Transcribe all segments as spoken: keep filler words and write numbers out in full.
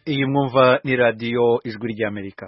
Iyi mwumva ni radiyo ijwi ry'Amerika.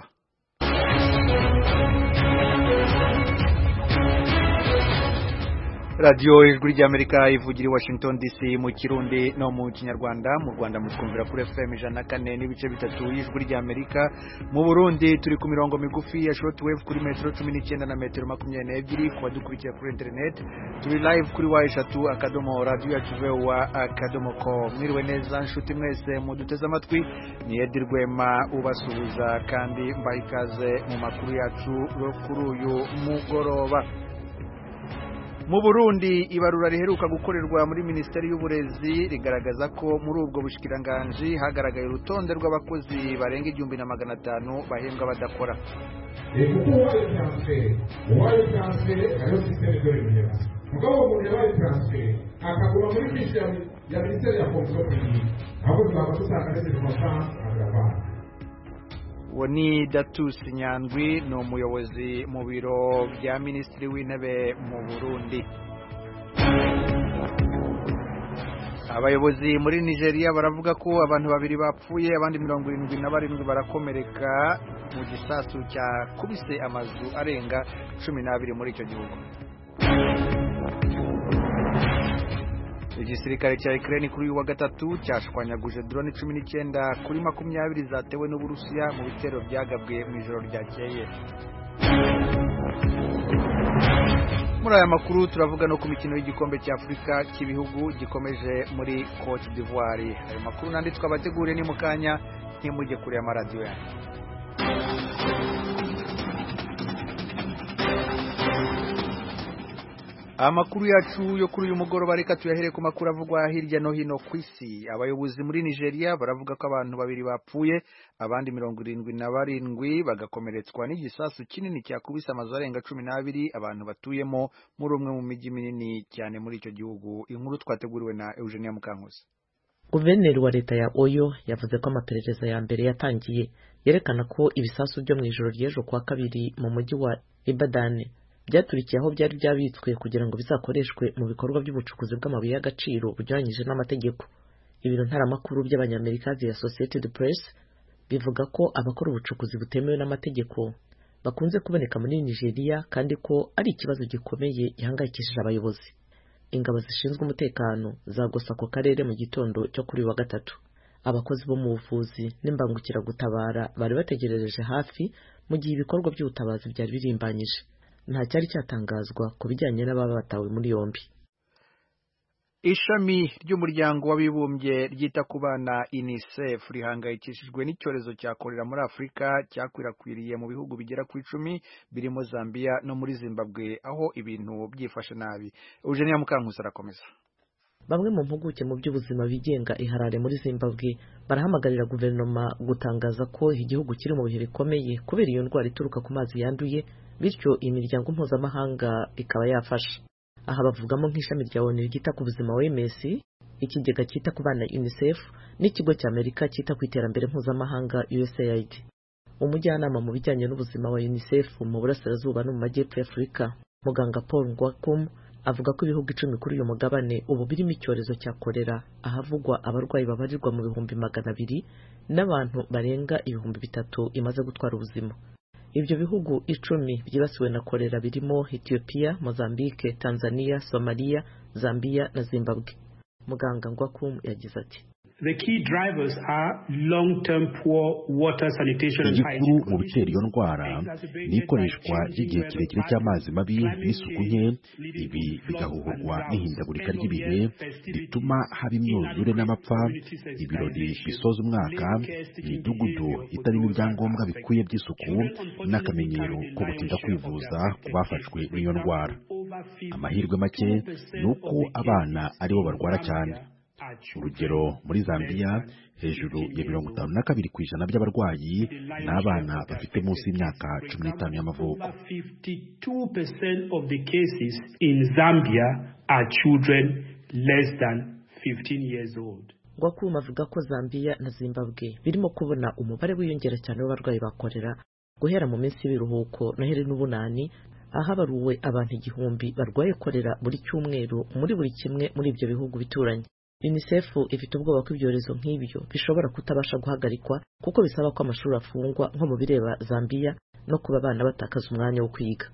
Radio ijwi ry'Amerika ivugira i Washington D C mu Kirundi no mu Kinyarwanda. Mu Rwanda mutwumvira kuri F M ijana na kane n'ibice bitatu y'ijwi ry'Amerika. Mu Burundi turi ku mirongo migufi ya shortwave kuri metero cumi n'icyenda na metero makumyabiri n'ebyiri, kwa dukurikira kuri internet turi live kuri wa eshatu akadomo radio yacu wa akadomo com. Mwiriwe neza nshuti mwese muduteze amatwi, ni Edi Rwema ubasuhuza kandi mbaha ikaze mu makuru yacu kuri uyu mugoroba. Mu Burundi ibarura riheruka gukorerwa muri Minisiteri y'Uburezi rigaragaza ko muri ubwo bushikiranganje hagaragaye urutonde rw'abakozi barenga igihumbi na magana atanu bahembwa badakora. Mugabo mu yabaye transfer akaguma muri mission ya Minisiteri ya Fonction abo babatusanga ndetse mu mafaranga agabana. Woni Datus Nyandwi no muyobozi mu biro bya Minisitiri w'Intebe mu Burundi. Abayobozi muri Nigeria baravuga ko abantu babiri bapfuye abandi mirongo irindwi na barindwi barakomereka mu gisasu cya kubise amazu arenga cumi n'abiri muri icyo gihugu. Igisirikare cya Ukraine kuri uyu wa gatatu cyashwanyaguje drone cumi n'icyenda kuri makumyabiri zatewe n'Uburusiya mu bitero byagabwe mu ijoro ryakeye. Muri aya makuru turavuga no ku mikino y'igikombe cya Afrika cy'ibihugu gikomeje muri Cote d'Ivoire. Ayo makuru nandi twabateguriye ni mukanya, ntimujye kure y'amaradiyo yanyu. Amakuru yacu yo kuri uyu mugoroba reka tuyahere ku makuru avugwa hirya no hino ku isi. Abayobozi muri Nigeria baravuga ko abantu babiri bapfuye abandi mirongo irindwi na barindwi bagakomeretswa n'igisasu kinini cyakubise amazu arenga cumi n'abiri abantu batuyemo muri umwe mu mijyi minini cyane muri icyo gihugu. Inkuru twateguriwe na Eugenia Mukankusi. Guverineri wa leta ya Oyo yavuze ko amaperereza ya mbere yatangiye yerekana ko ibisasu byo mu ijoro ry'ejo kwa kabiri mu mujyi wa Ibadan byaturikiye aho byari byabitswe kugira ngo bizakoreshwe mu bikorwa by'ubucukuzi bw'amabuye y'agaciro bujyanyije n'amategeko. Ibiro ntaramakuru by'abanyamerika ya Associated Press bivuga ko abakora ubucukuzi butemewe n'amategeko bakunze kuboneka muri Nigeria kandi ko ari ikibazo gikomeye gihangayikishije abayobozi. Ingabo zishinzwe umutekano zagosa ku karere mu gitondo cyo kuri wa gatatu. Abakozi bo mu buvuzi n'imbangukiragutabara bari bategerereje hafi mu gihe ibikorwa by'ubutabazi byari birimbanyije. Nta cyari cyatangazwa ku bijyanye n'ababa batawe muri yombi. Ishami ry'umuryango w'abibumbye ryita ku bana UNICEF rihangayikishijwe n'icyorezo cya kolera muri Afurika cyakwirakwiriye mu bihugu bigera ku icumi birimo Zambia no muri Zimbabwe aho ibintu byifashe nabi. Eugenia Mukankusi arakomeza. Bamwe mu mpuguke mu by'ubuzima bigenga iharare muri Zimbabwe barahamagarira guverinoma gutangaza ko igihugu kiri mu bihe bikomeye kubera iyo ndwara ituruka ku mazi yanduye, bityo imiryango mpuzamahanga ikaba yafasha. Aha bavugamo nk'ishami rya O N U ryita ku buzima O M S, ikigega cyita ku bana UNICEF n'ikigo cy'Amerika cyita ku iterambere mpuzamahanga U S A I D. Umujyanama mu bijyanye n'ubuzima wa UNICEF mu burasirazuba no mu majyepfo y'Afurika, muganga Paul Ngwakum, avuga ko ibihugu icumi kuri uyu mugabane ubu birimo icyorezo cya kolera, ahavugwa abarwayi babarirwa mu bihumbi magana abiri n'abantu barenga ibihumbi bitatu imaze gutwara ubuzima. Ibyo bihugu icumi byibasiwe na kolera birimo Ethiopia, Mozambique, Tanzania, Somalia, Zambia na Zimbabwe. Muganga Ngwakum yagize ati: The key drivers are long-term poor water sanitation and hygiene. Igikuru mu bitera iyo ndwara ni ikoreshwa ry'igihe kirekire cy'amazi mabi n'isuku nke. Ibi bigahuhurwa n'ihindagurika ry'ibihe rituma haba imyuzure n'amapfa, ibirori bisoza umwaka, imidugudu itarimo ibyangombwa bikwiye by'isuku, n'akamenyero ko gutinda kwivuza ku bafashwe n'iyo ndwara. Amahirwe make ni uko abana aribo barwara cyane. Urugero, muri Zambia hejuru ya mirongo itanu na kabiri ku ijana by'abarwayi n'abana bafite munsi y'imyaka cumi n'itanu y'amavuko. fifty-two percent of the cases in Zambia are children less than fifteen years old. Ngwakum avuga ko Zambia na Zimbabwe birimo kubona umubare wiyongera cyane w'abarwayi ba kolera guhera mu minsi y'ibiruhuko noheri n'ubunani, ahabaruwe abantu igihumbi barwaye kolera buri cyumweru muri buri kimwe muri ibyo bihugu bituranye. UNICEF ifite ubwoba ko ibyorezo nk'ibyo bishobora kutabasha guhagarikwa kuko bisaba ko amashuri afungwa nko mu bireba Zambia no kuba abana batakaza umwanya wo kwiga.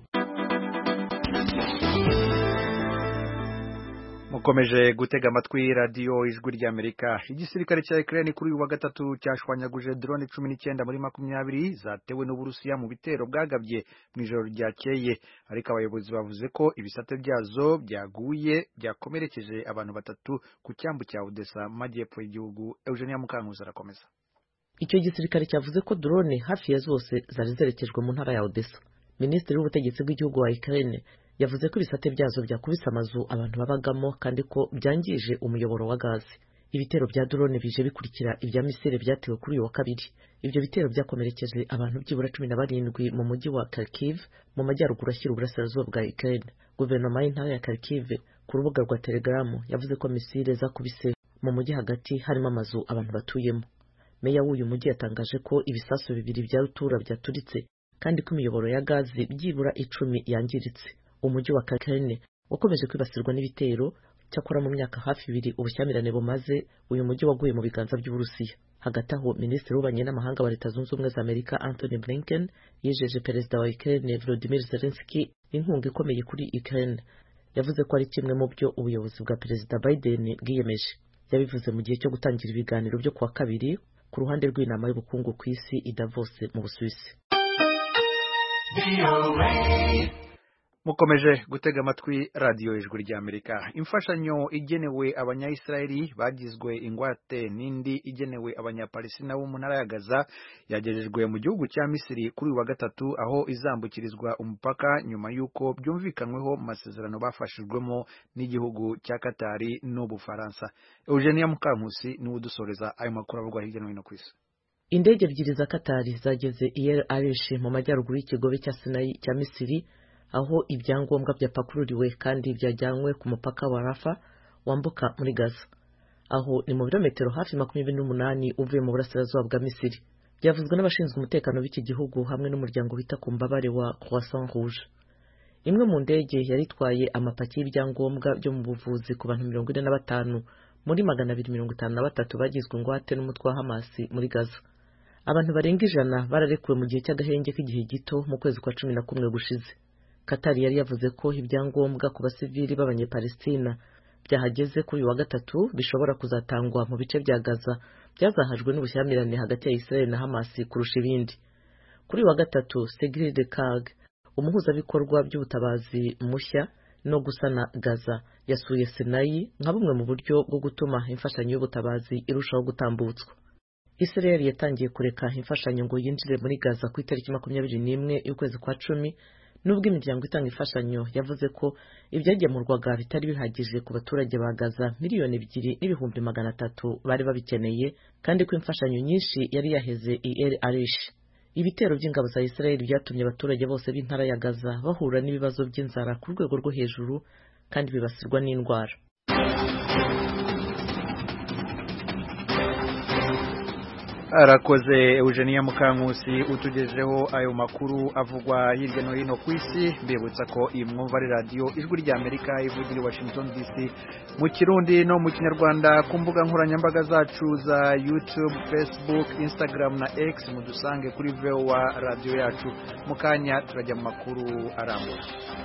Mukomeje gutega amatwi radio Ijwi ry'Amerika. Igisirikare cya Ukraine kuri uyu wa gatatu cyashwanyaguje drone cumi n'icyenda muri makumyabiri zatewe n'Uburusiya mu bitero bwagabye mu ijoro ryakeye, ariko abayobozi bavuze ko ibisate byazo byaguye byakomerekeje abantu batatu ku cyambu cya Odessa mu majyepfo y'igihugu. Eugenia Mukankuzi arakomeza. Icyo gisirikare cyavuze ko drone hafi ya zose zari zerekejwe mu ntara ya Odessa. Minisitiri w'ubutegetsi bw'igihugu wa Ukraine yavuze ko ibisate byazo byakubise amazu abantu babagamo kandi ko byangije umuyoboro wa gazi. Ibitero bya drone bije bikurikira ibya misile byatewe kuri uyu wa kabiri. Ibyo bitero byakomerekeje abantu byibura cumi na barindwi mu mujyi wa Kharkiv mu majyaruguru ashyira uburasirazuba bwa Ukraine. Guverinoma y'intara ya Kharkiv ku rubuga rwa Telegram yavuze ko misile zakubise mu mujyi hagati harimo amazu abantu batuyemo. Meya w'uyu mujyi yatangaje ko ibisasu bibiri bya rutura byaturitse kandi ko imiyoboro ya gazi byibura icumi yangiritse. Umujyi wa Kharkiv wakomeje kwibasirwa n'ibitero, cyakora mu myaka hafi ibiri ubushyamirane bumaze uyu mujyi waguye mu biganza by'Uburusiya. Hagati aho Minisitiri w'Ububanyi n'Amahanga wa Leta Zunze Ubumwe za Amerika Anthony Blinken yijeje Perezida wa Ukraine Volodymyr Zelensky inkunga ikomeye kuri Ukraine. Yavuze ko ari kimwe mu byo ubuyobozi bwa Perezida Biden bwiyemeje. Yabivuze mu gihe cyo gutangira ibiganiro byo kuwa kabiri ku ruhande rw'inama y'ubukungu ku isi i Davos mu Busuwisi. Mukomeje gutega amatwi radio Ijwi ry'Amerika. Imfashanyo igenewe abanya-Israeli bagizwe ingwate n'indi igenewe abanya-Palestina bo mu ntara ya Gaza yagejejwe mu gihugu cya Misiri kuri wa gatatu, aho izambukirizwa umupaka nyuma yuko byumvikanweho mu masezerano bafashijwemo n'igihugu cya Katari n'Ubufaransa. Eugenia Mukankusi niwe udusoreza ayo makuru avugwa hirya no hino ku isi. Indege ebyiri za Katari zageze i El Arish mu majyaruguru y'ikigobe cya Sinai cya Misiri, aho ibyangombwa byapakururiwe kandi byajyanywe ku mupaka wa Rafa wambuka muri Gaza. Aho ni mu birometero hafi makumyabiri n'umunani uvuye mu burasirazuba bwa Misiri. Byavuzwe n'abashinzwe umutekano w'iki gihugu hamwe n'umuryango wita ku mbabare wa Croissant Rouge. Imwe mu ndege yari itwaye amapaki y'ibyangombwa byo mu buvuzi ku bantu mirongo ine na batanu muri magana abiri mirongo itanu na batatu bagizwe ingwate n'umutwe wa Hamas muri Gaza. Abantu barenga ijana bararekuwe mu gihe cy'agahenge k'igihe gito mu kwezi kwa cumi na kumwe gushize. Katari yari yavuze ko ibyangombwa ku basivili b'abanyepalestina byahageze kuri uyu wa gatatu bishobora kuzatangwa mu bice bya Gaza byazahajwe n'ubushyamirane hagati ya Israel na Hamas kurusha ibindi. Kuri uyu wa gatatu Sigrid Kaag, umuhuzabikorwa by'ubutabazi mushya no gusana Gaza, yasuye Sinai nka bumwe mu buryo bwo gutuma imfashanyo y'ubutabazi irushaho gutambutswa. Israel yatangiye kureka imfashanyo ngo yinjire muri Gaza ku itariki makumyabiri n'imwe y'ukwezi kwa cumi, nubwo imiryango itanga imfashanyo yavuze ko ibyagemurwaga bitari bihagije ku baturage ba Gaza miliyoni ebyiri n'ibihumbi magana atatu bari babikeneye, kandi ko imfashanyo nyinshi yari yaheze i El Arish. Ibitero by'ingabo za Israel byatumye abaturage bose b'intara ya Gaza bahura n'ibibazo by'inzara ku rwego rwo hejuru kandi bibasirwa n'indwara. Arakoze Eugenia Mukankusi utugejeho ayo makuru avugwa hirya no hino ku isi. Mbibutsa ko iyi mwumva ari radio Ijwi ry'Amerika ivugira i Washington D C mu Kirundi no mu Kinyarwanda, ku mbuga nkoranyambaga zacu za YouTube, Facebook, Instagram na X mudusange kuri V O A radio yacu. Mukanya turajya mu makuru arambuye.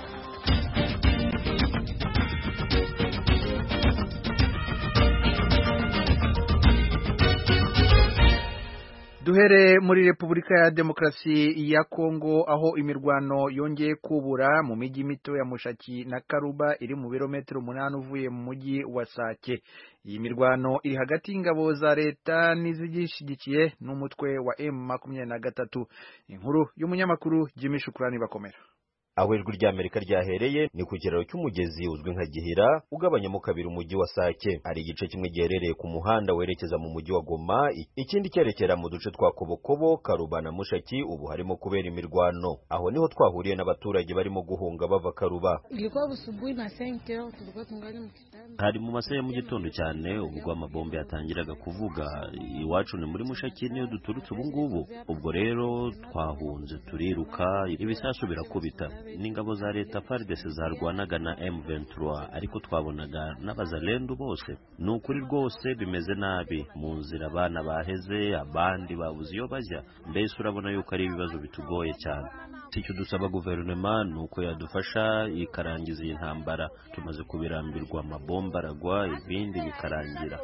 Duhere muri Repubulika ya Demokarasi ya Kongo, aho imirwano yongeye kubura mu miji mito ya Mushaki na Karuba iri mu birometero umunani uvuye mu mujyi wa Sake. Iyi mirwano iri hagati y'ingabo za leta n'izigishigikiye n'umutwe wa M makumyabiri na gatatu. Inkuru y'umunyamakuru Jimmy Shukrani Bakomera. Aho Ijwi ry'Amerika ryahereye ni ku kiraro cy'umugezi uzwi nka Gihira ugabanyamo kabiri umujyi wa Sake. Hari igice kimwe giherereye ku muhanda werekeza mu mujyi wa Goma, ikindi cyerekera mu duce twa Kobokobo, Karuba na Mushaki ubu harimo kubera imirwano. Aho niho twahuriye n'abaturage barimo guhunga bava Karuba. Ilikuwa busubuhi na cinq heures tulikuwa tungali mu kitanda. Hari mu masaha mu gitondo cyane ubwo amabombe yatangiraga kuvuga. Iwacu ni muri Mushaki niyo duturutse ubu ngubu. Ubwo rero twahunze turiruka, ibisasu birakubita. n'ingabo za leta F A R D C zarwanaga na M twenty-three ariko twabonaga n'abazalendo bose. Ni ukuri rwose bimeze nabi mu nzira, abana baheze, abandi babuze iyo bajya, mbese urabona yuko ari ibibazo bitugoye cyane. Icyo dusaba guverinoma ni uko yadufasha ikarangiza iyi ntambara. Tumaze kubirambirwa, amabomba aragwa, ibindi bikarangira.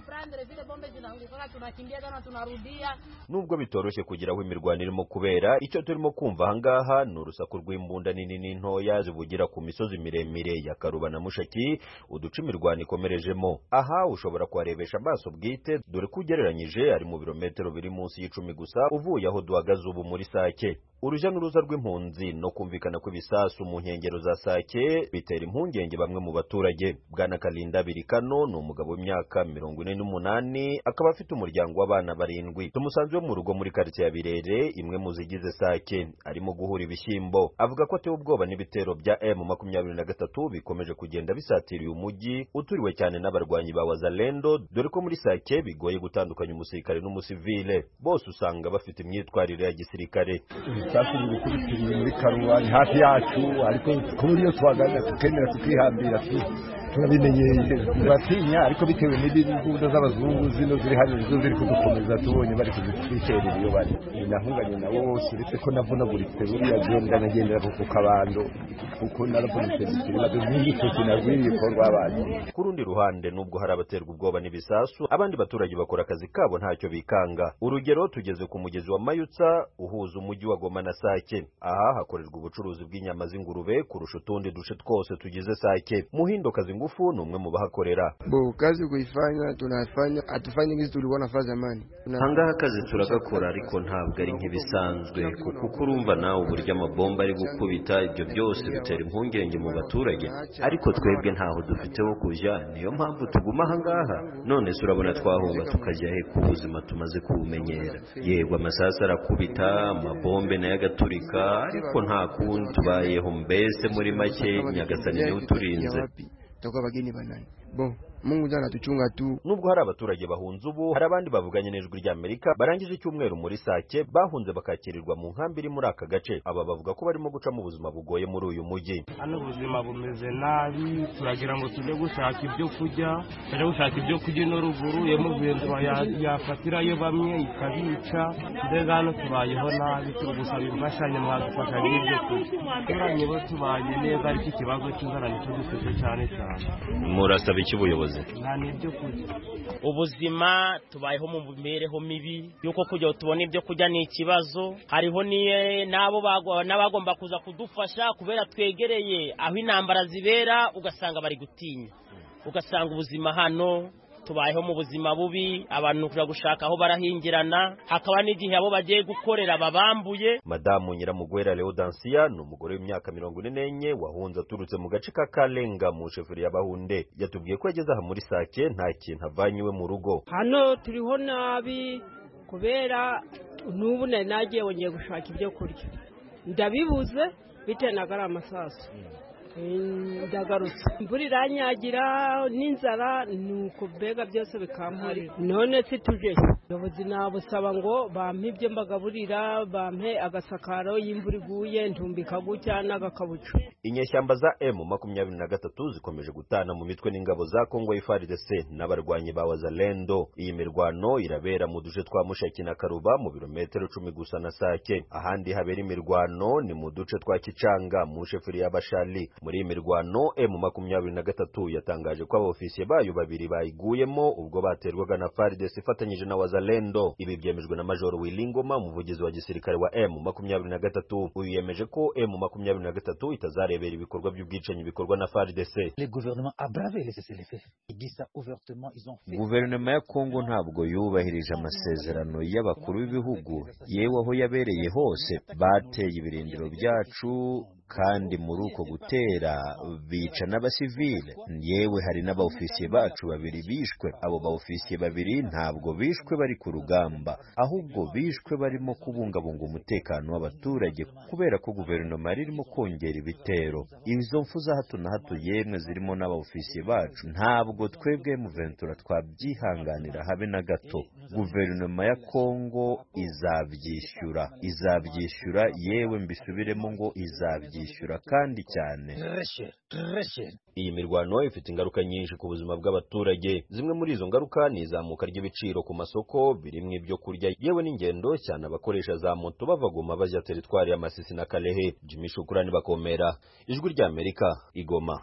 Nubwo bitoroshye kugira aho imirwano irimo kubera, icyo turimo kumva ahangaha ni urusaku rw'imbunda nini n'intoya zivugira ku misozi miremire ya Karuba na Mushaki, uduce imirwano ikomerejemo. Aha ushobora kuharebesha amaso bwite, dore ko ugereranyije ari mu birometero biri munsi y'icumi gusa uvuye aho duhagaze ubu muri Sake. Urujya n'uruza rw'impunzi no kumvikana kw'ibisasu mu nkengero za Sake bitera impungenge bamwe mu baturage. Bwana Kalinda Birikano ni umugabo w'imyaka mirongo ine n'umunani, akaba afite umuryango w'abana barindwi. Tumusanze mu rugo muri quartier ya Birere, imwe mu zigize Sake, arimo guhura ibishyimbo. Avuga ko atewe ubwoba n'ibitero bya M makumyabiri na gatatu bikomeje kugenda bisatiriye umujyi uturiwe cyane n'abarwanyi ba Wazalendo, dore ko muri Sake bigoye gutandukanya umusirikare n'umusivile. Bose usanga bafite imyitwarire ya gisirikare. Sasa ni gukubitira muri Karuba hafi yacu, ariko ko buriyo twagana tukemera tukihambira tu turabimenyeye batinya, ariko bitewe n'ibibundo z'abazungu zino ziri hano zo ziri kudukomeza, tubonye bari kuzitwiterera iyo bari nahunganye nabo bose, uretse ko navunaguritse buriya genda nagendera ku kabando kuko naravunitse bikibazo n'icyo kinagwiriye ko rwabanye. Ku rundi ruhande, nubwo hari abaterwa ubwoba n'ibisasu, abandi baturage bakora akazi kabo ntacyo bikanga. Urugero, tugeze ku mugezi wa Mayutsa uhuza umujyi wa Goma na Sake. Aha hakorerwa ubucuruzi bw'inyama z'ingurube kurusha utundi duce twose tugize Sake. Muhindo Kazingufu ni umwe mu bahakorera. Bo kazi kuifanya tunafanya atufanye ngizi tulikuwa nafanya zamani. Hangaha akazi turagakora, ariko ntabwo ari nk'ibisanzwe kuko urumva nawe uburyo amabomba ari gukubita, ibyo byose bitera impungenge mu baturage. Ariko twebwe ntaho dufite wo kujya, niyo mpamvu tuguma ahangaha. None se urabona twahunga tukajya he ku buzima tumaze kubumenyera? Yego amasasu arakubita, amabombe nayo agaturika, ariko nta kundi tubayeho. Mbese muri make Nyagasani niwe uturinze. Tutakuwa bageni banani. Bo Mungu jana tuchunga tu. Nubwo hari abaturage bahunze ubu, hari abandi bavuganye n'ijwi rya Amerika barangije icyumweru muri Sake bahunze bakakirirwa mu nkambi iri muri aka gace. Aba bavuga ko barimo guca mu buzima bugoye muri uyu mujyi. Hano ubuzima bumeze nabi, turagira ngo tujye gushaka ibyo kurya, tujye gushaka ibyo kurya no ruguru, iyo muvendwa yafatirayo bamwe ikabica. Mbega hano tubayeho nabi, turi gusaba imfashanyo mwadufasha n'ibyo kurya. Turanye bo tubaye neza, ariko ikibazo cy'inzara nicyo dufite cyane cyane. Murasaba iki ubuyobozi? Nta n'ibyo kurya. Ubuzima tubayeho mu mibereho mibi, yuko kujya tubona ibyo kurya ni ikibazo. Hariho niye nabo n'abagomba kuza kudufasha kubera twegereye aho intambara zibera, ugasanga bari gutinya, ugasanga ubuzima hano tubayeho mu buzima bubi, abantu kujya gushaka aho barahingirana, hakaba n'igihe abo bagiye gukorera babambuye. Madamu Nyiramugwera Leodancia ni umugore w'imyaka mirongo ine n'enye wahunze aturutse mu gace ka Kalenga mu sheferi ya Bahunde. Yatubwiye ko yageze aha muri Sake nta kintu avanywe mu rugo. Hano turiho nabi kubera n'ubu nari nagiye wongeye gushaka ibyo kurya, ndabibuze bitewe na gari amasasu. Ndagarutse imvura iranyagira n'inzara, nuko mbega byose bikampurira. None si tuje ubuyobozi nabusaba ngo bampe ibyo mbagaburira, bampe agasakaro y'imvura iguye ntumbika gutya n'agakabucu. Inyeshyamba za M makumyabiri na gatatu zikomeje gutana mu mitwe n'ingabo za Kongo F A R D C n'abarwanyi ba Wazalendo. Iyi mirwano irabera mu duce twa Mushaki na Karuba mu birometero cumi gusa na Sake. Ahandi habera imirwano ni mu duce twa Kicanga mu sheferi ya Bashali. Muri imirwano M makumyabiri na gatatu yatangaje ko abofisiye bayo babiri bayiguyemo ubwo baterwaga na F A R D C ifatanyije na Wazalendo. Ibi byemejwe na Major Wilingoma, umuvugizi wa gisirikare wa M makumyabiri na gatatu. Uyu yemeje ko M makumyabiri na gatatu itazarebera ibikorwa by'ubwicanyi bikorwa na F A R D C. Guverinoma ya Kongo ntabwo yubahirije amasezerano y'abakuru b'ibihugu, yewe aho yabereye hose bateye ibirindiro byacu, kandi muri uko gutera bica n'abasivile. Yewe hari n'abaofisiye bacu babiri bishwe. Abo baofisiye babiri ntabwo bishwe bari ku rugamba, ahubwo bishwe barimo kubungabunga umutekano w'abaturage kubera ko guverinoma irimo kongera ibitero. Izo mfu za hato na hato yemwe zirimo n'abaofisiye bacu ntabwo twebwe mu Ventura twabyihanganira habe na gato. Guverinoma ya Kongo izabyishyura, izabyishyura yewe mbisubiremo ngo izabyishyura. barabyishyura kandi cyane. Iyi mirwano ifite ingaruka nyinshi ku buzima bw'abaturage. Zimwe muri izo ngaruka ni izamuka ry'ibiciro ku masoko birimo ibyo kurya yewe n'ingendo, cyane abakoresha za moto bava Goma bajya teritwari ya Masisi na Kalehe. Jimmy Shukrani Bakomera, Ijwi rya Amerika, Igoma.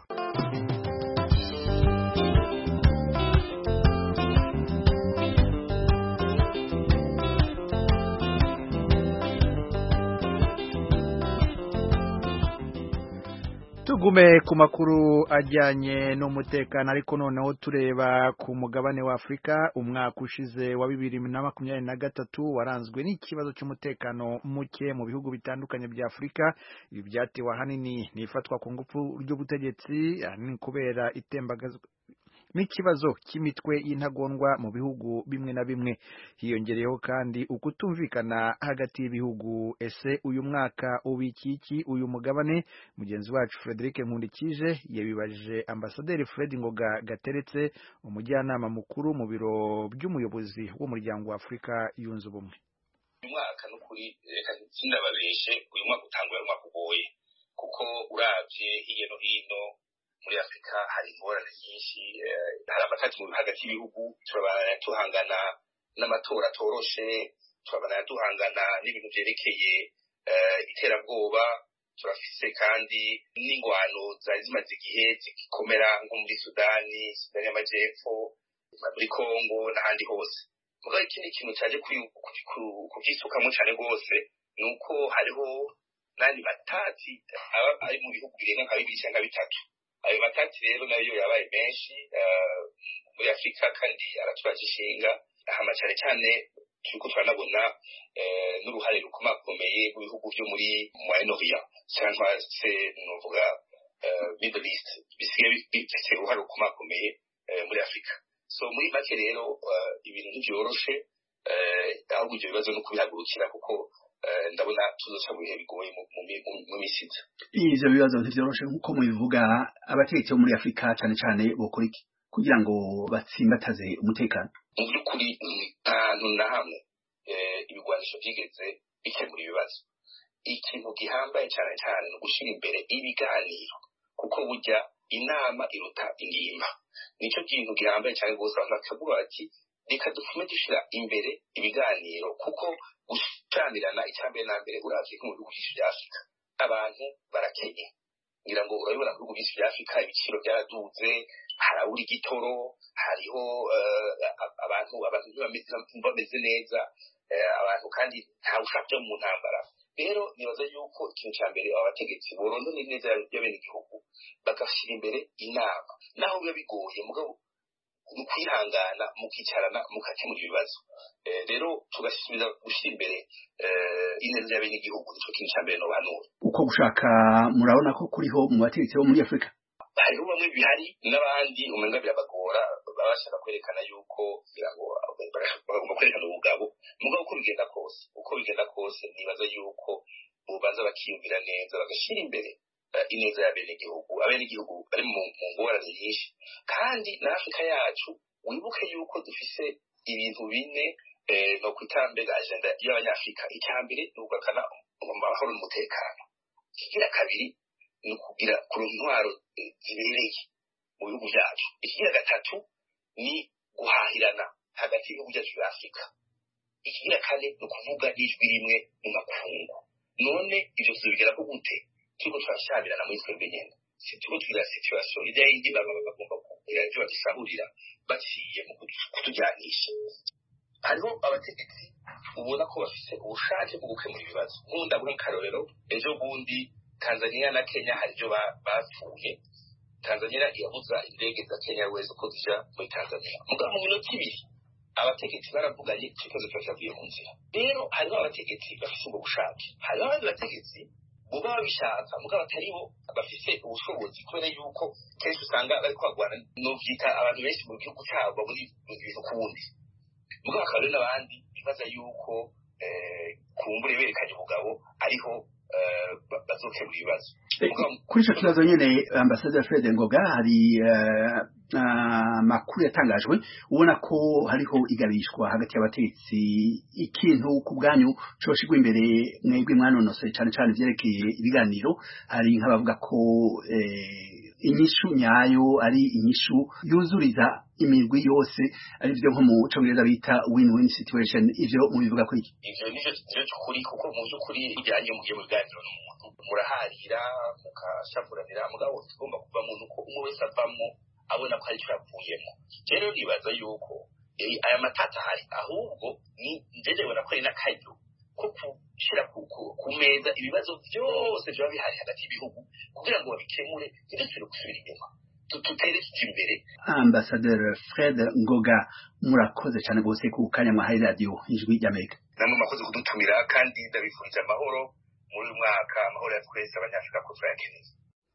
Tugume ku makuru ajyanye n'umutekano, ariko noneho tureba ku mugabane wa Afrika. Umwaka ushize wa bibiri na makumyabiri na gatatu waranzwe n'ikibazo cy'umutekano muke mu bihugu bitandukanye bya Afrika. Ibi byatewe ahanini n'ifatwa ku ngufu ry'ubutegetsi, ahanini kubera itembagazo n'ikibazo cy'imitwe y'intagondwa mu bihugu bimwe na bimwe. Hiyongereyeho kandi ukutumvikana hagati y'ibihugu. Ese uyu mwaka ubikiki uyu mugabane? Mugenzi wacu Frederic Nkundikije yabibajije Ambasaderi Fred Ngoga Gateretse, umujyanama mukuru mu biro by'umuyobozi w'umuryango wa Afrika yunze ubumwe. Uyu mwaka n'ukuri reka sindababeshe, uyu mwaka utangwa ari umwaka ugoye, kuko uravye hirya no hino muri Afrika hari ingorane nyinshi, hari amatati hagati y'ibihugu, turabana tuhangana n'amatora atoroshe, turabana tuhangana n'ibintu vyerekeye iterabwoba, turafise kandi n'ingwano zari zimaze igihe zikomera nko muri Sudani, Sudani y'Amajepfo, muri Kongo n'ahandi hose. Mugabo ikindi kintu cyaje kuvyisukamwo cane rwose nuko hariho n'andi matati ari mu bihugu birenga nka bibiri canke bitatu. Ayo matati rero nayo yabaye menshi muri Afrika kandi araturaje ishinga, hama cyane cyane turiko turanabona n'uruhare rukomakomeye rw'ibihugu byo muri Moyen-Orient cyangwa se novuga Middle East bisigaye bifite uruhare rukomakomeye muri Afrika. So muri make rero ibintu ntibyoroshe, ahubwo ibyo bibazo no kubihagurukira kuko ndabona tuzoca mu bihe bigoye mu misiza. Ivyo bibazo ntivyoroshe nk'uko mubivuga, abategetsi bo muri Afrika cyane cyane bokora iki kugira ngo batsimbataze umutekano? Mu by'ukuri ahantu na hamwe ibigwanisho byigeze bikemura ibibazo. Ikintu gihambaye cyane cyane no gushyira imbere ibiganiro, kuko burya inama iruta ingimba. Nico kintu gihambaye cyane rwose, abantu bakavuga bati reka dufume dushira imbere ibiganiro, kuko gushamirana icyambere na mbere uravye mu bihugu byinshi bya Afrika abantu barakenye. Ngira ngo urabibona mu bihugu byinshi bya Afrika ibiciro byaraduze, harabura igitoro, hariho abantu abantu ntibameze neza, abantu kandi nta bushake mu ntambara. Rero nibaza yuko ikintu cya mbere abategetsi borondera neza y'abene igihugu bagashira imbere inama, naho biba bigoye mugabo ukwihangana mukicarana mukakemura ibibazo. Rero tugasubiza gushyira imbere ineza y'abene igihugu, nico kintu cya mbere no banura. Uko gushaka murabona ko kuriho mu bategetsi bo muri Afrika? Hariho bamwe bihari n'abandi umenga birabagora, babashaka kwerekana yuko kugira ngo bagomba kwerekana ubugabo. Mugabo uko bigenda kose uko bigenda kose nibaza yuko bubanza bakiyumvira neza bagashyira imbere ineza y'abene igihugu. Abene igihugu bari mu ngorane nyinshi, kandi na Afrika yacu wibuke yuko dufise ibintu bine no kwitambega agenda y'abanyafrika. Icyambere ni ugakana amahoro n'umutekano, ikigira kabiri ni ukugira ku ntwaro zibereye mu bihugu byacu, ikigira gatatu ni guhahirana hagati y'ibihugu byacu bya Afrika, ikigira kane ni ukuvuga ijwi rimwe mu makungu. None ibyo tubigera ko gute? Turiko turashabirana muri twebwe nyene, si turiko tugira situation ide yindi baba bagomba kugira ibyo badusahurira baciye mu kutujyanisha. Hariho abategetsi ubona ko bafise ubushake bwo gukemura ibibazo. Nkunda buri karorero, ejo bundi Tanzania na Kenya hari ibyo bapfuye. Tanzania yabuza indege za Kenya Airways ko zija muri Tanzania, mugabo mu minota ibiri abategetsi baravuganye ikibazo cyavuye mu nzira. Rero hariho abategetsi bafise ubwo bushake, hariho abandi bategetsi buba babishaka mugabo batariho bafise ubushobozi, kubera yuko kenshi usanga bari kwagwana no vyita abantu benshi mu gihugu cyabo muri ibintu kubundi. Mugabo akaba n'abandi bibaza yuko kumbure berekanye ubugabo ariho bazokemura ibibazo. kuri ico kibazo nyene Ambassadeur Fred Ngoga hari amakuru yatangajwe ubona ko hariho igabishwa hagati y'abategetsi ikintu ku bwanyu coshigwa imbere mwebwe mwanonosoye cyane cyane vyerekeye ibiganiro hari nk'abavuga ko inyishu nyayo ari inyishu yuzuriza imirwi yose ari byo nko mu Congereza bita win-win situation ivyo mubivuga kuri iki ivyo nivyo nivyo kuri kuko mu byukuri bijyanye mu gihe mu biganiro n'umuntu muraharira mukashavuranira mugabo tugomba kuva mu nuko umwe wese avamo abona ko ari cyo yapfuyemo rero nibaza yuko aya matata hari ahubwo ni ndeje bona ko ari n'akayo ko kushira ku meza ibibazo byose byo bihari hagati y'ibihugu kugira ngo babikemure ndetse gusubira inyuma tutere imbere. Ambassadeur Fred Ngoga murakoze cyane gose ku kanya mwahaye radio Ijwi ry'Amerika. Namwe makoze kudutumira kandi ndabifurije amahoro muri uyu mwaka amahoro ya twese abanyafrika ko turayakeneye.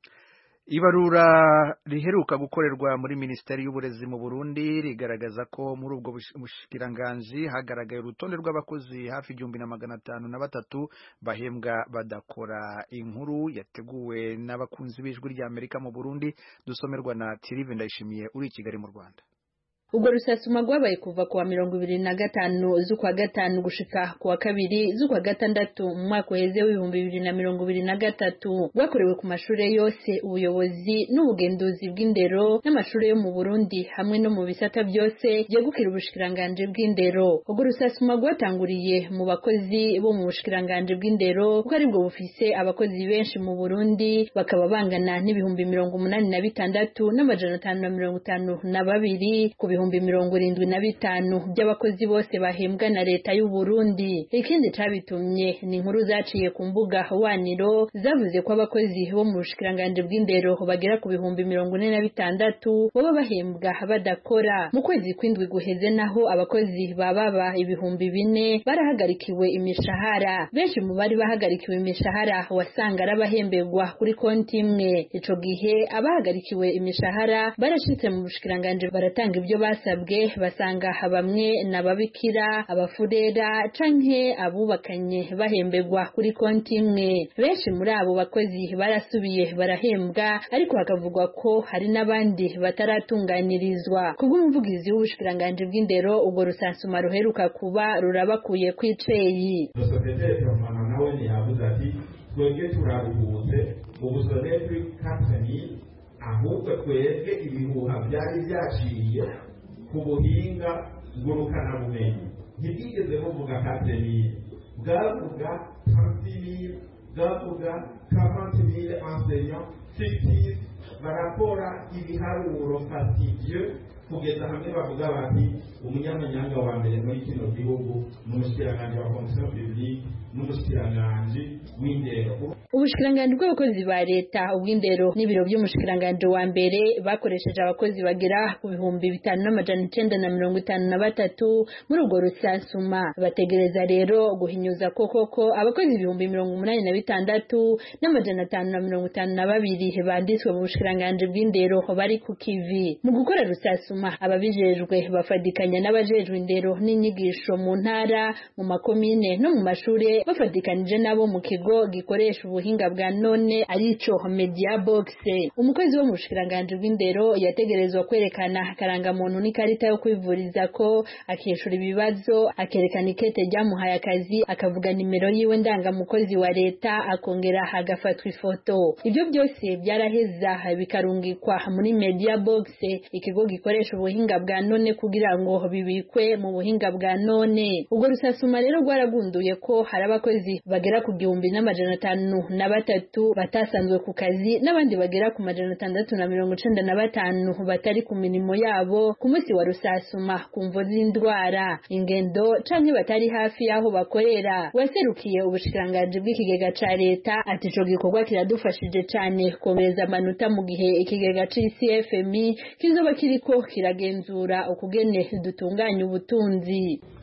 Ibarura riheruka gukorerwa muri Ministeri y'Uburezi mu Burundi rigaragaza ko muri ubwo bushikiranganje hagaragaye urutonde rw'abakozi hafi igihumbi na magana atanu na batatu bahembwa badakora. Inkuru yateguwe n'abakunzi b'Ijwi ry'Amerika mu Burundi dusomerwa na Thierry Ndayishimiye uri i Kigali mu Rwanda. Ubwo rusasuma rwabaye kuva kuwa mirongo ibiri na gatanu z'ukwa gatanu gushika kuwa kabiri z'ukwa gatandatu mu mwaka uheze w'ibihumbi bibiri na mirongo ibiri na gatatu rwakorewe ku mashure yose ubuyobozi n'ubugenduzi bw'indero n'amashure yo mu Burundi hamwe no mu bisata byose byegukira ubushikiranganje bw'indero. Ubwo rusasuma rwatanguriye mu bakozi bo mu bushikiranganje bw'indero kuko aribwo bufise abakozi benshi mu Burundi bakaba bangana n'ibihumbi mirongo umunani na bitandatu n'amajana atanu na mirongo itanu na babiri ku ibihumbi mirongo irindwi na bitanu by'abakozi bose bahembwa na leta y'u Burundi. Ikindi cabitumye ni inkuru zaciye ku mbuga waniro zavuze ko abakozi bo mu bushikiranganje bw'indero bagera ku bihumbi mirongo ine na bitandatu baba bahembwa badakora. Mu kwezi kw'indwi guheze naho abakozi bababa ibihumbi bine barahagarikiwe imishahara. Benshi mu bari bahagarikiwe imishahara wasanga arabahemberwa kuri konti imwe. Ico gihe abahagarikiwe imishahara barashitse mu bushikiranganje baratanga ibyo basabwe basanga bamwe n'ababikira abafurera canke abubakanye bahemberwa kuri konti imwe. Benshi muri abo bakozi barasubiye barahembwa ariko hakavugwa ko hari n'abandi bataratunganirizwa. Kubw'umuvugizi w'ubushikiranganje bw'indero ubwo rusansuma ruheruka kuba rurabakuye kwiceyi. Sosiyete mama nawe yavuze ati twebwe turaruhutse ubusore kuri kampani ahubwo twebwe ibihuha byari byaciye ku buhinga ngurukana bumenyi ntibwigeze buvuga katemire bwavuga tansimire bwavuga kavantimire enseignant fictif barakora ibiharuro fastidie kugeza hamwe bavuga bati umunyamanyanga wa mbere muri kino gihugu n'umushikiranganje wa fonction publique n'umushikiranganje w'indero. Ubushikiranganje bw'abakozi ba leta ubw'indero n'ibiro by'umushikiranganje wa mbere bakoresheje abakozi bagera ku bihumbi bitanu n'amajana icenda na mirongo itanu na batatu muri ubwo rusansuma. Bategereza rero guhinyuza ko koko abakozi ibihumbi mirongo umunani na bitandatu n'amajana atanu na mirongo itanu na babiri banditswe mu bushikiranganje bw'indero bari ku kivi. Mu gukora rusansuma ababijejwe bafadikanya n'abajejwe indero n'inyigisho mu ntara mu makomine no mu mashure bafadikanije nabo mu kigo gikoresha ubuhinga bwa none arico Media Box. Umukozi wo mu bushikiranganje bw'indero yategerezwa kwerekana karanga muntu n'ikarita yo kwivuriza ko akishura ibibazo akerekana ikete ryamuhaye akazi akavuga nimero yiwe ndanga mukozi wa leta akongera hagafatwa ifoto. Ibyo byose byaraheza bikarungikwa muri Media Box ikigo gikoresha ubuhinga bwa none kugira ngo bibikwe mu buhinga bwa none. Ubwo rusasuma rero rwaragunduye ko hari abakozi bagera ku gihumbi n'amajana atanu na batatu batasanzwe ku kazi n'abandi bagera ku majana atandatu na mirongo icenda na batanu batari ku mirimo yabo ku munsi wa rusasuma ku mvo z'indwara ingendo canke batari hafi y'aho bakorera. Waserukiye ubushikiranganje bw'ikigega ca leta ati ico gikorwa kiradufashije cane komereza amanota mu gihe ikigega C F M I kizoba kiriko kiragenzura ukugene dutunganya ubutunzi.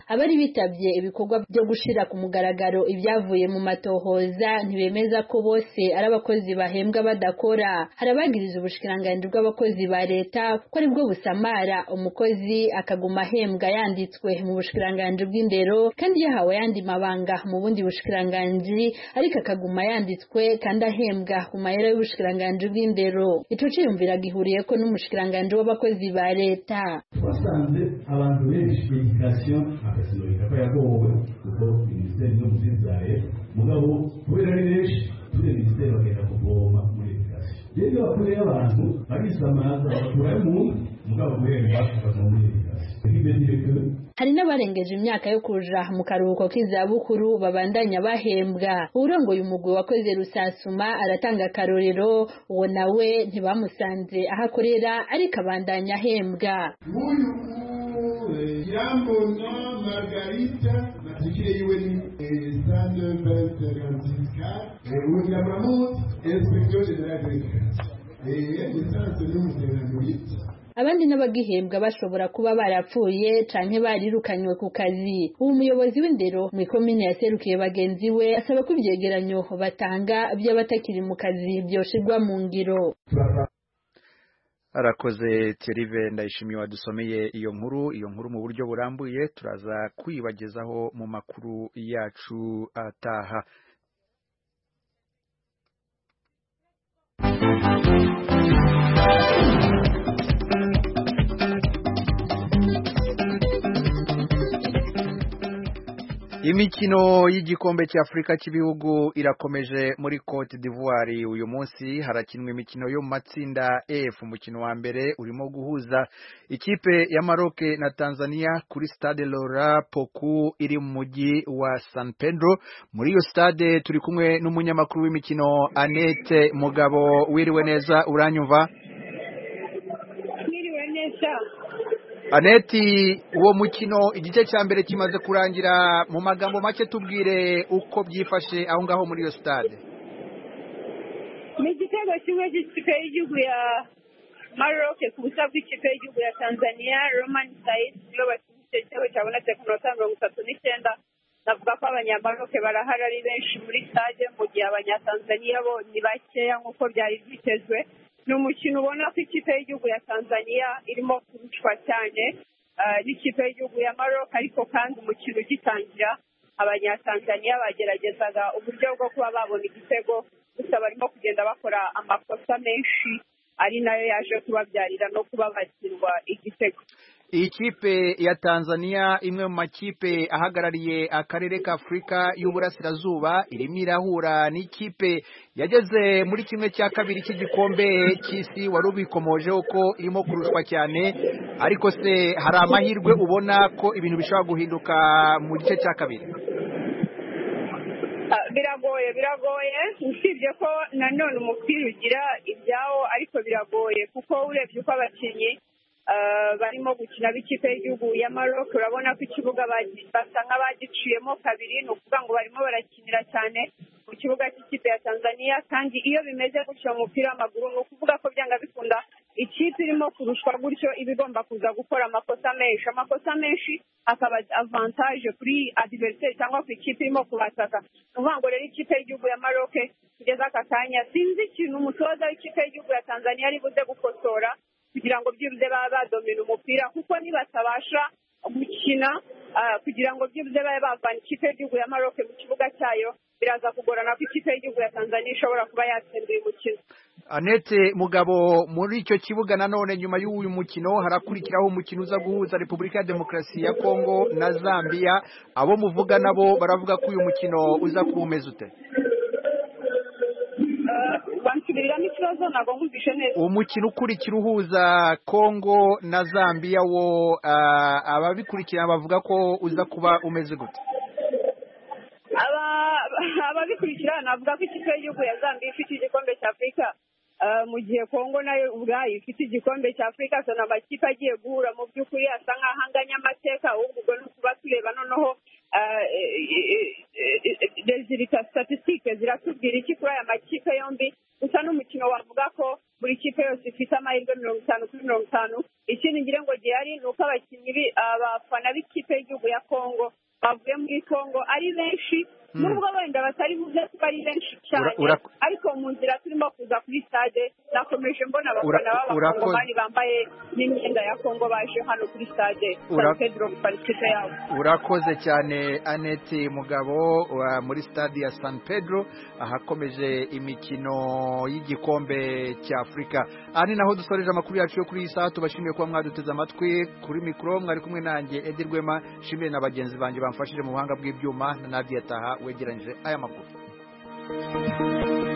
abari bitabye ibikorwa byo gushira ku mugaragaro ibyavuye mu matohoza ntibemeza ko bose ari abakozi bahembwa badakora. Hari abagiriza ubushikiranganji bw'abakozi ba leta ko ari bwo busamara umukozi akaguma ahembwa yanditswe mu bushikiranganji bw'indero kandi yahawe yandi mabanga mu bundi bushikiranganji ariko akaguma yanditswe kandi ahembwa ku mahera y'ubushikiranganji bw'indero. Ico ciyumvira gihuriye ko n'umushikiranganji w'abakozi ba leta. Wasanze abantu benshi education akasilorika ko yagowe kuko minisiteri yo muzizaye mugabo kubera ari benshi turi minisiteri bagenda kuvoma muri education. Rero bakoreye abantu barisamaza bakurayo mu mugabo kubera bashaka muri education. Hari n'abarengeje imyaka yo kuja mu karuhuko k'izabukuru babandanya bahembwa. Urongoye umugwi wakoze Rusasuma aratanga akarorero, uwo nawe ntibamusanze aho akorera ariko abandanya ahembwa. Uyu Yambona Margarita matikire yiwe ni Sande Bente Francisca uyu Yamamut Inspector General d'Education. Eh, lisansi n'umuteranguritse. Abandi n'abagihembwa bashobora kuba barapfuye canke barirukanywe ku kazi. Uwo muyobozi w'indero mu komine yaserukiye bagenzi we asaba ko ibyegeranyo batanga by'abatakiri mu kazi byoshirwa mu ngiro. Arakoze Thierry Ndayishimiye wadusomeye iyo nkuru iyo nkuru mu buryo burambuye turaza kwibagezaho mu makuru yacu ataha. Imikino y'igikombe cy'Afrika cy'ibihugu irakomeje muri Cote d'Ivoire. Uyu munsi harakinwa imikino yo mu matsinda F. Umukino wa mbere urimo guhuza ikipe ya Maroc na Tanzania kuri Stade Laurent Poku iri mu mujyi wa San Pedro. Muri iyo stade turi kumwe n'umunyamakuru w'imikino Annette Mugabo. Wiriwe neza, uranyumva? Wiriwe neza. Aneti, uwo mukino igice cya mbere kimaze kurangira, mu magambo make tubwire uko byifashe aho ngaho muri iyo stade. Ni igitego kimwe cy'ikipe y'igihugu ya Maroc ku busa bw'ikipe y'igihugu ya Tanzania. Roman Said niyo bakinnye igitego cyabonetse ku minota mirongo itatu n'icyenda. Navuga ko abanyamaroc barahari ari benshi muri stade mu gihe abanyatanzania bo ni bakeya nk'uko byari byitezwe. Ni umukino ubona ko ikipe y'igihugu ya Tanzania irimo kurushwa cyane n'ikipe y'igihugu ya Maroc, ariko kandi umukino ugitangira abanyatanzania bageragezaga uburyo bwo kuba babona igitego, gusa barimo kugenda bakora amakosa menshi ari nayo yaje kubabyarira no kuba batsindwa igitego. Iyi kipe ya Tanzania imwe mu makipe ahagarariye akarere ka Afrika y'Uburasirazuba irimo irahura n'ikipe yageze muri kimwe cya kabiri cy'igikombe cy'isi. Wari ubikomojeho ko irimo kurushwa cyane, ariko se hari amahirwe ubona ko ibintu bishobora guhinduka mu gice cya kabiri? Biragoye biragoye usibye ko nanone umupira ugira ibyawo, ariko biragoye kuko urebye uko abakinnyi barimo gukina b'ikipe y'igihugu ya Maroc, urabona ko ikibuga basa nk'abagiciyemo kabiri. Ni ukuvuga ngo barimo barakinira cyane mu kibuga cy'ikipe ya Tanzania, kandi iyo bimeze gutyo mu mupira w'amaguru ni ukuvuga ko byanga bikunda ikipe irimo kurushwa gutyo iba igomba kuza gukora amakosa menshi amakosa menshi akaba avantage kuri adversaire cyangwa ku ikipe irimo kubataka. Ni ukuvuga ngo rero ikipe y'igihugu ya Maroc kugeza aka kanya sinzi ikintu umutoza w'ikipe y'igihugu ya Tanzania ari buze gukosora kugira ngo byibuze baba badomina umupira, kuko nibatabasha gukina kugira ngo byibuze babe bavana ikipe y'igihugu ya Maroc mu kibuga cyayo, biraza kugorana ko ikipe y'igihugu ya Tanzania ishobora kuba yatsinda uyu mukino. Annette Mugabo, muri icyo kibuga nanone nyuma y'uyu mukino harakurikiraho umukino uza guhuza Repubulika ya Demokarasi ya Kongo na Zambia. Abo muvuga nabo baravuga ko uyu mukino uza kuba umeze ute? Umukino ukurikira uhuza Kongo na Zambia wo ababikurikira bavuga ko uza kuba umeze gute? Ababikurikira navuga ko ikipe y'igihugu ya Zambia ifite igikombe cya Afurika, mu gihe Kongo nayo ubwayo ifite igikombe cya Afurika. Asa n'amakipe agiye guhura mu by'ukuri asa nk'ahanganya amateka, ahubwo ni ukuba tureba noneho resultat statistique ziratubwira iki kuri aya makipe yombi. Gusa n'umukino wavuga ko buri kipe yose ifite amahirwe mirongo itanu kuri mirongo itanu ikindi ngire ngo gihari ni uko abakinnyi abafana b'ikipe y'igihugu ya Congo bavuye muri Congo ari benshi nubwo wenda batari buze kuba ari benshi cyane ariko mu nzira turimo kuza kuri stade nakomeje mbona abafana b'abakongomani bambaye n'imyenda ya Congo baje hano kuri stade San Pedro participe yabo. Urakoze cyane Annette Mugabo muri stade ya San Pedro ahakomeje imikino y'igikombe cya Afrika. Ani naho dusoreje amakuru yacu yo kuri iyi saha, tubashimiye kuba mwaduteze amatwi. Kuri mikro mwari kumwe nanjye Edi Rwema, shimiye na bagenzi banjye bamfashije mu buhanga bw'ibyuma na Nadia Taha wegeranyije aya makuru.